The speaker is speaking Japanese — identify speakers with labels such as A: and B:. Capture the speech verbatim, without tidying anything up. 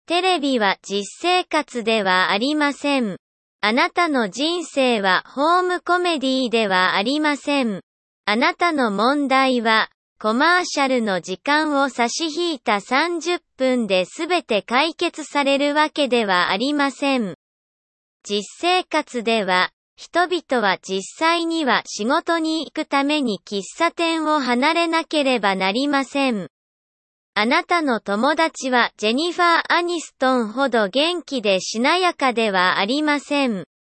A: テレビは実生活ではありません。あなたの人生はホームコメディではありません。あなたの問題は、コマーシャルの時間を差し引いたさんじゅっぷんで全て解決されるわけではありません。実生活では、人々は実際には仕事に行くために喫茶店を離れなければなりません。あなたの友達はジェニファー・アニストンほど元気でしなやかではありません。